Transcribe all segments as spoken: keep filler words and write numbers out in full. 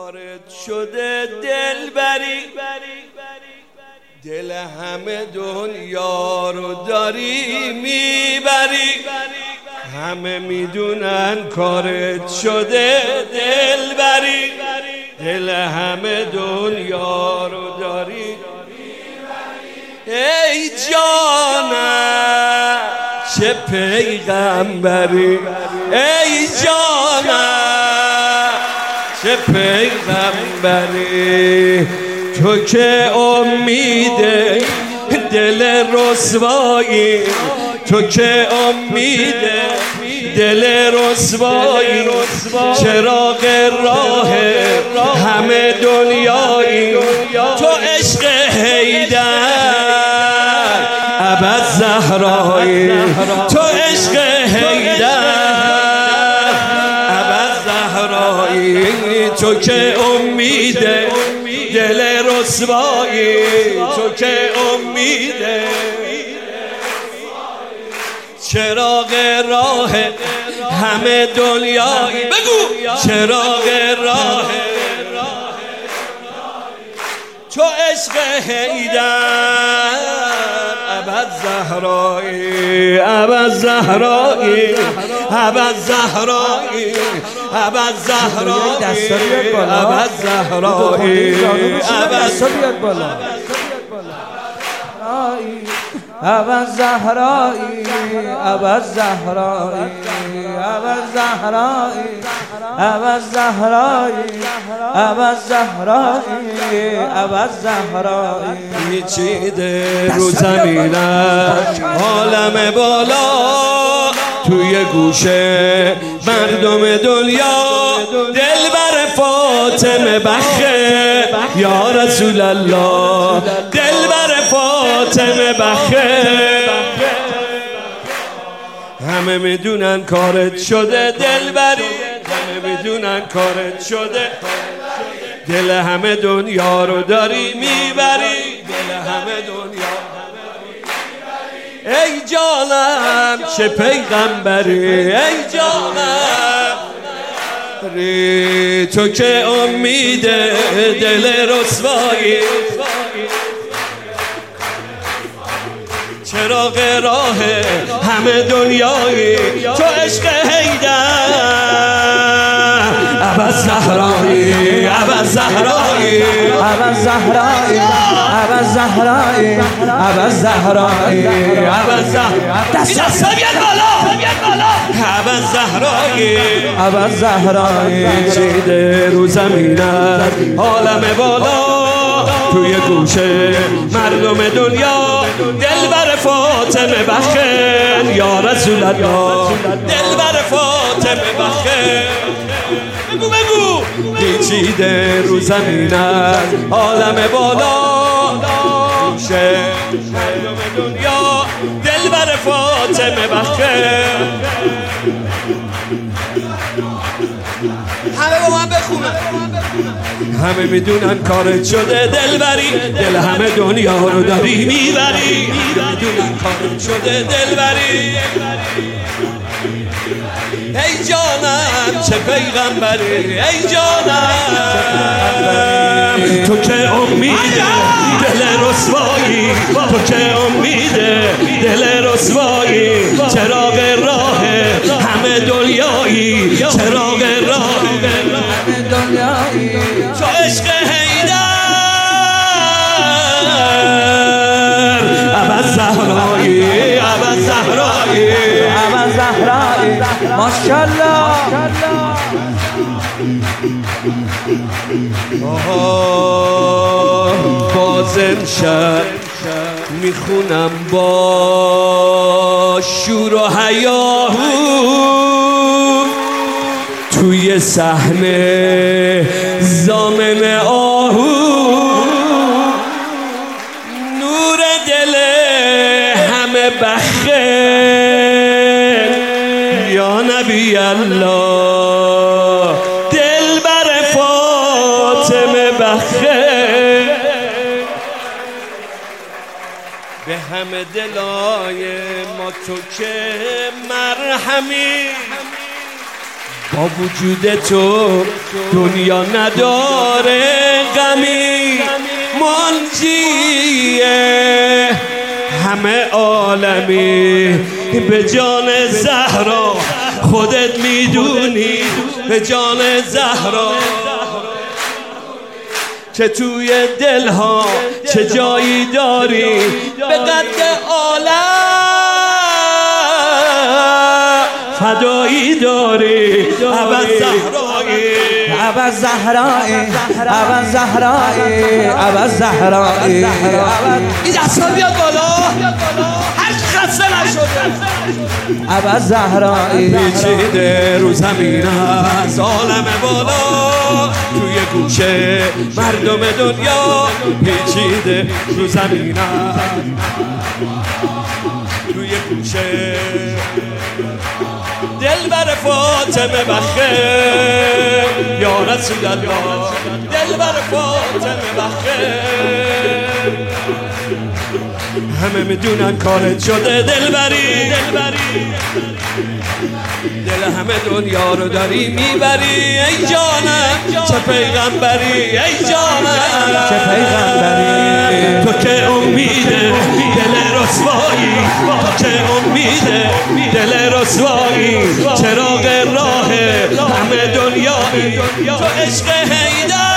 کارت شده دلبری، دل همه دنیا رو داری میبری. همه میدونن کارت شده دلبری، دل همه دنیا رو داری. ای جانم چه پیغمبری، ای جانم چه پیغمبری. تو که امید دل رسوایی، تو که امید دل رسوایی، چراغ راه همه دنیایی. تو عشق حیدر ابوالزهرایی، تو عشق حیدر ابوالزهرایی. تو که امید دل رسوایی، تو که امید چراغ راه همه دنیایی. بگو چراغ راه، تو عشق حیدر ابوالزهرایی، ابوالزهرایی، ابوالزهرایی، ابوالزهرایی، ابوالزهرایی، ابوالزهرایی، ابوالزهرایی، ابوالزهرایی، ابوالزهرایی، ابوالزهرایی، ابوالزهرایی. پیچیده رو زمینم عالم بالا، توی گوشه مردم دنیا دلبر فاطمه بخه یا رسول الله، دلبر فاطمه بخه. همه میدونن کارت شده دلبری، همه میدونن کارت شده، دل همه دنیا رو داری میبری، دل همه دنیا. ای جانم چه پیغمبری، ای جانم تو که امید دل رسوایی، چراغ راه همه دنیایی. تو عشق حیدر ابوالزهرایی، ابوالزهرایی، ابوالزهرایی، ابوالزهرایی، ابوالزهرایی، ابوالزهرایی. دستا بیاد بالا، بیاد بالا. ابوالزهرایی، ابوالزهرایی. پیچیده رو زمینم عالم بالا، توی گوشه مردم دنیا دلبر فاطمه بخن یا رسول الله، دلبر فاطمه بخن. بگو بگو. پیچیده رو زمینم عالم بالا، گوشه مردم دنیا دلبر فاطمه بخن. همه با من بخونن. همه میدونن کارت شده دلبری، دل همه دنیا رو داری میبری. میدونن کارت شده دلبری، ای جانم چه پیغمبری، ای جانم تو که امید دل رسوایی، تو که امید دل رسوایی، چراغ راه همه دنیایی، چراغ راه همه دنیایی. تو عشق حیدر ابوالزهرایی، ابوالزهرایی، ابوالزهرایی. ماشاءالله. باز امشب میخونم با شور و هیاهو توی صحنه ضامن آهو، نور دل همه بخه یا نبی الله، دلبر فاطمه بخه. به همه دلای ما تو که مرهمی، با وجود تو دنیا نداره غمی، منجیه همه عالمی. به جان زهرا خودت میدونی، به جان زهرا که توی دلها چه جایی داری، به قد عالم فدایی داری. ابا زهرایی، ابا زهرایی، ابا زهرایی، ابا زهرایی. این دستا بیاد بالا، هر خسته نشده. ابا زهرایی پیچیده رو زمین از عالم بالا، توی گوشه مردم دنیا پیچیده رو زمین توی گوشه. دل بر فاطمه بخه یا رسول الله، دل بر فاطمه بخه. همه میدونن کارت شده دلبری، دل همه دنیا رو داری میبری. ای جانم چه پیغمبری، ای جانم چه پیغمبری. تو که امیده دل رسوایی، تو که امیده دل رسوایی. چراغ راه همه دنیایی، تو عشق حیدر.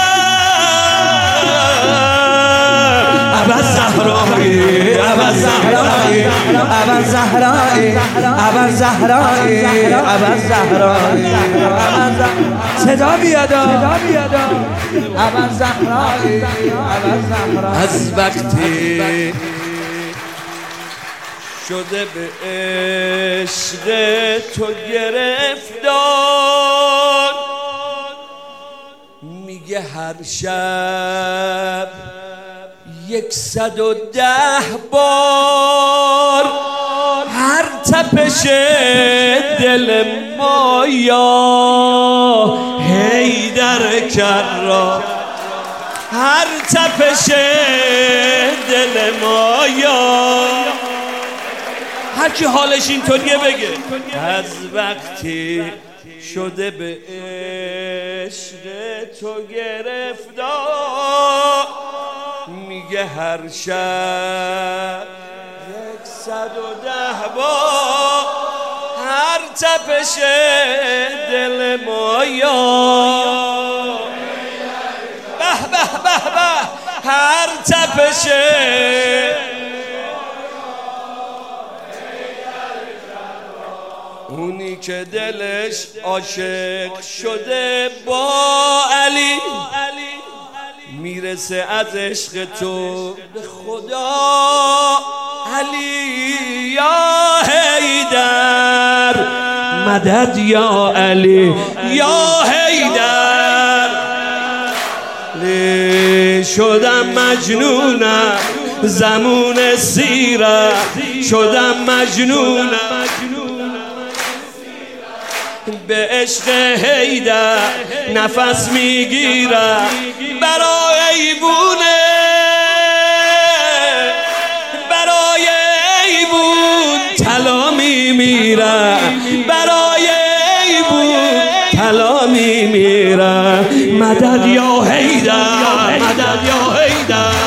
ابا زهرایی، ابا زهرایی، ابا زهرایی، ابا زهرایی، ابا زهرایی. صدا بیاد، صدا بیاد. ابا زهرایی، ابا زهرایی. از وقتی شده به عشق تو گرفتار، میگه هر شب یکصد و ده بار هر تپش دل مایا حیدر کرا، هر تپش دل مایا. هر کی حالش اینطوریه بگه. از وقتی شده به عشق تو گرفتار، میگه هر شب یکصد و ده بار هر تپش دل مایا. به به به به هر تپش. اونی که دلش عاشق شده با علی، میرسه از عشق تو به خدا. علی یا حیدر مدد، یا علی یا حیدر. شدم مجنونم زمون سیرت، شدم مجنونم به عشق حیدر. نفس میگیرم برای ایوونه، برای ایوون طلا میمیرم، برای ایوون طلا میمیرم. مدد یا حیدر، مدد یا حیدر.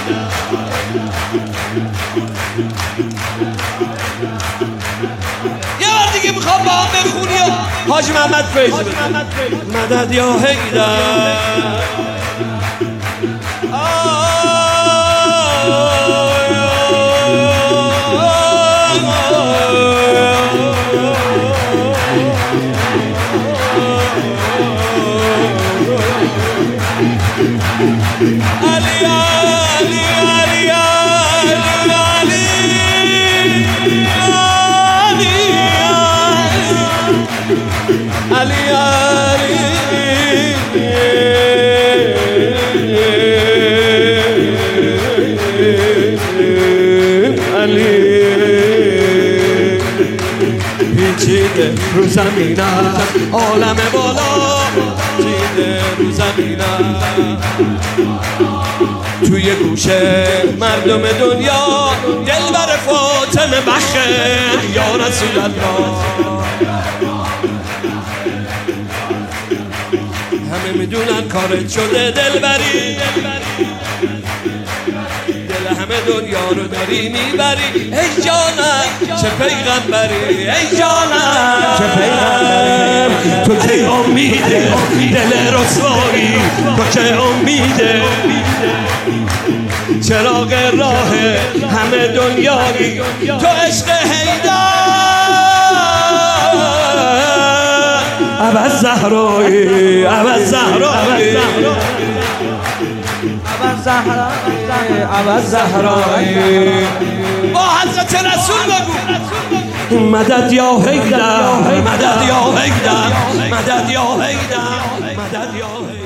یه بار دیگه میخوام با هم بخونی حاج محمد فیض. مدد یا حیدر. علی علی علی علی علی علی پیچیده رو زمینم عالم بالا، پیچیده رو زمینم توی گوشه مردم دنیا. دل بر فاطمه بخه یا رسول الله. همه میدونن کارت شده دلبری، دل همه دنیا رو داری میبری. ای جانم چه پیغمبری، ای جانم چه پیغمبری، تو که امیده دل رسوایی، تو که امیده چراغ راه همه دنیایی، تو عشق حیدر ابد زهرایی، ابد زهرایی، ابد زهرایی، ابد زهرایی. با حضرت رسول بگو مدد یا حیدر، مدد یا حیدر، مدد یا حیدر، مدد یا حیدر.